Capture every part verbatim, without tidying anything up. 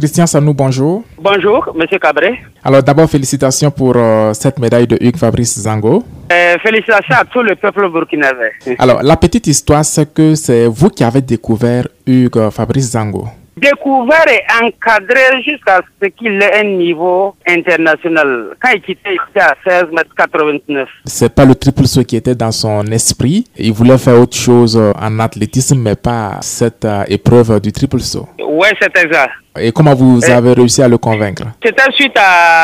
Christian Sanou, bonjour. Bonjour, Monsieur Cabré. Alors d'abord, félicitations pour euh, cette médaille de Hugues Fabrice Zango. Euh, félicitations à tout le peuple burkinabé. Alors, la petite histoire, c'est que c'est vous qui avez découvert Hugues Fabrice Zango. Découvert et encadré jusqu'à ce qu'il ait un niveau international. Quand il quittait, il était à seize mètres quatre-vingt-neuf. C'est pas le triple saut qui était dans son esprit. Il voulait faire autre chose en athlétisme, mais pas cette euh, épreuve du triple saut. Oui, c'est exact. Et comment vous et avez réussi à le convaincre? C'était suite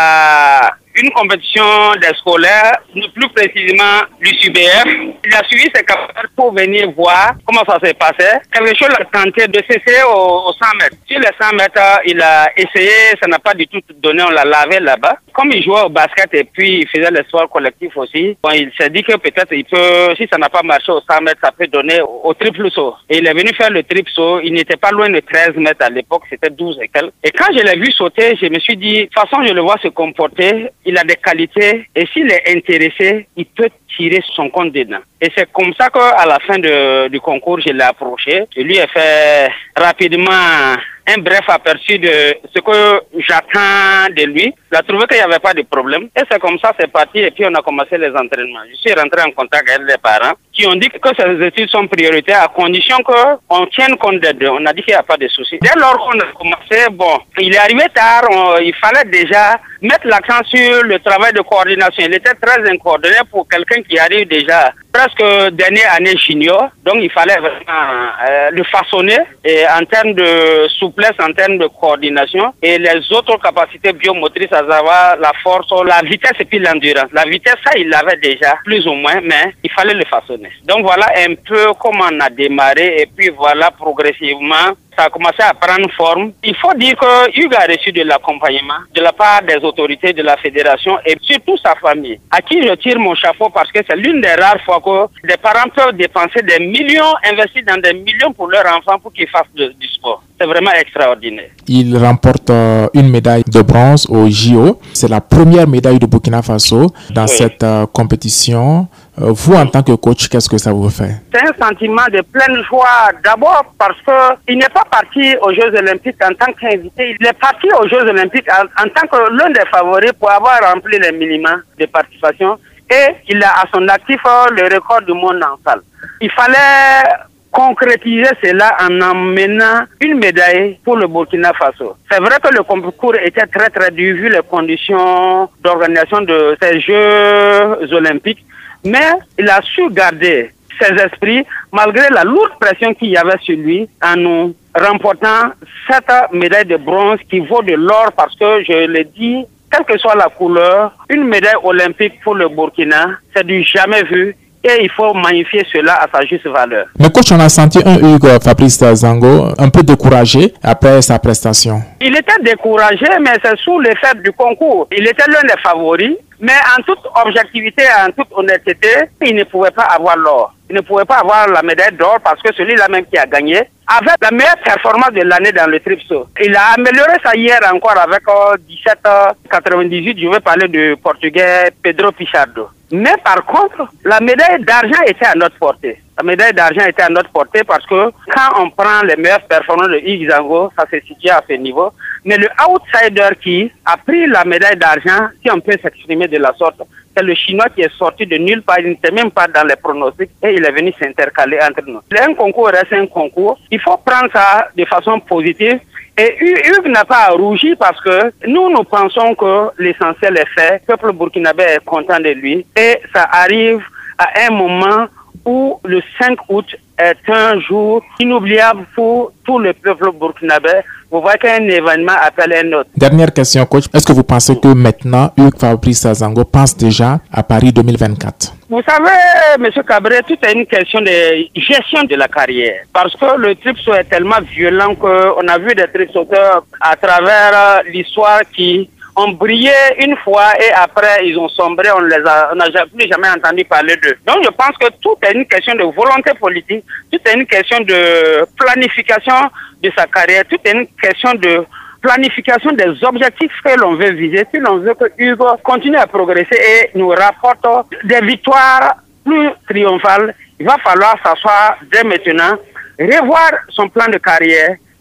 à une compétition des scolaires, plus précisément du S U B F. Il a suivi ses camarades pour venir voir comment ça s'est passé. Quelque chose a tenté de s'essayer au, au cent mètres. Sur les cent mètres, il a essayé, ça n'a pas du tout donné, on l'a lavé là-bas. Comme il jouait au basket et puis il faisait le sport collectif aussi, bon, il s'est dit que peut-être il peut, si ça n'a pas marché au cent mètres, ça peut donner au, au triple saut. Et il est venu faire le triple saut. Il n'était pas loin de treize mètres à l'époque, c'était douze et quelques. Et quand je l'ai vu sauter, je me suis dit, de toute façon, je le vois se comporter. Il a des qualités et s'il est intéressé, il peut tirer son compte dedans. Et c'est comme ça qu'à la fin de, du concours, je l'ai approché. Je lui ai fait rapidement un bref aperçu de ce que j'attends de lui. Il a trouvé qu'il n'y avait pas de problème. Et c'est comme ça, c'est parti. Et puis on a commencé les entraînements. Je suis rentré en contact avec les parents qui ont dit que ces études sont prioritaires à condition qu'on tienne compte des deux. On a dit qu'il n'y a pas de souci. Dès lors qu'on a commencé, bon, il est arrivé tard. On, il fallait déjà mettre l'accent sur le travail de coordination. Il était très incoordonné pour quelqu'un qui arrive déjà presque dernière année junior. Donc il fallait vraiment euh, le façonner et en termes de souplesse, en termes de coordination et les autres capacités biomotrices, à savoir la force, la vitesse et puis l'endurance. La vitesse, ça il l'avait déjà plus ou moins, mais il fallait le façonner. Donc voilà un peu comment on a démarré et puis voilà progressivement ça a commencé à prendre forme. Il faut dire que Hugues a reçu de l'accompagnement de la part des autorités de la fédération et surtout sa famille, à qui je tire mon chapeau parce que c'est l'une des rares fois que des parents peuvent dépenser des millions, investir dans des millions pour leurs enfants pour qu'ils fassent de, du sport. C'est vraiment extraordinaire. Il remporte euh, une médaille de bronze au J O. C'est la première médaille de Burkina Faso dans oui. cette euh, compétition. Euh, vous, en tant que coach, qu'est-ce que ça vous fait? C'est un sentiment de pleine joie. D'abord parce qu'il n'est pas parti aux Jeux Olympiques en tant qu'invité. Il est parti aux Jeux Olympiques en, en tant que l'un des favoris pour avoir rempli les minima de participation. Et il a à son actif le record du monde en salle. Il fallait concrétiser cela en emmenant une médaille pour le Burkina Faso. C'est vrai que le concours était très très dur vu les conditions d'organisation de ces Jeux Olympiques, mais il a su garder ses esprits malgré la lourde pression qu'il y avait sur lui en nous remportant cette médaille de bronze qui vaut de l'or parce que je l'ai dit, quelle que soit la couleur, une médaille olympique pour le Burkina, c'est du jamais vu. Et il faut magnifier cela à sa juste valeur. Mais coach, on a senti un Hugues Fabrice Zango un peu découragé après sa prestation. Il était découragé, mais c'est sous l'effet du concours. Il était l'un des favoris, mais en toute objectivité, en toute honnêteté, il ne pouvait pas avoir l'or. Il ne pouvait pas avoir la médaille d'or parce que celui-là même qui a gagné avait la meilleure performance de l'année dans le triple saut. Il a amélioré ça hier encore avec euh, dix-sept quatre-vingt-dix-huit. Je vais parler du portugais Pedro Pichardo. Mais par contre, la médaille d'argent était à notre portée. La médaille d'argent était à notre portée parce que quand on prend les meilleures performances de Hugues Zango, ça se situe à ce niveau. Mais le outsider qui a pris la médaille d'argent, si on peut s'exprimer de la sorte, c'est le Chinois qui est sorti de nulle part, il n'était même pas dans les pronostics et il est venu s'intercaler entre nous. Un concours reste un concours. Il faut prendre ça de façon positive. Et Hugues n'a pas à rougir parce que nous, nous pensons que l'essentiel est fait. Le peuple burkinabé est content de lui. Et ça arrive à un moment où le cinq août est un jour inoubliable pour tout le peuple burkinabé. Vous voyez qu'un événement appelle un autre. Dernière question, coach. Est-ce que vous pensez que maintenant, Hugues Fabrice Zango pense déjà à Paris deux mille vingt-quatre? Vous savez, M. Cabré, tout est une question de gestion de la carrière. Parce que le triple saut est tellement violent qu'on a vu des triple sauteurs à travers l'histoire qui ont brillé une fois et après ils ont sombré, on les a, on n'a plus jamais entendu parler d'eux. Donc je pense que tout est une question de volonté politique, tout est une question de planification de sa carrière, tout est une question de planification des objectifs que l'on veut viser. Si l'on veut que Hugues continue à progresser et nous rapporte des victoires plus triomphales, il va falloir s'asseoir dès maintenant, revoir son plan de carrière,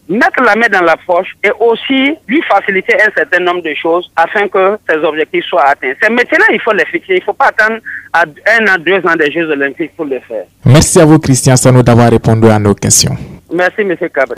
mettre la main dans la poche et aussi lui faciliter un certain nombre de choses afin que ses objectifs soient atteints. C'est maintenant il faut les fixer. Il ne faut pas attendre à un an, deux ans des Jeux olympiques pour le faire. Merci à vous, Christian Sano, d'avoir répondu à nos questions. Merci, M. Cabré.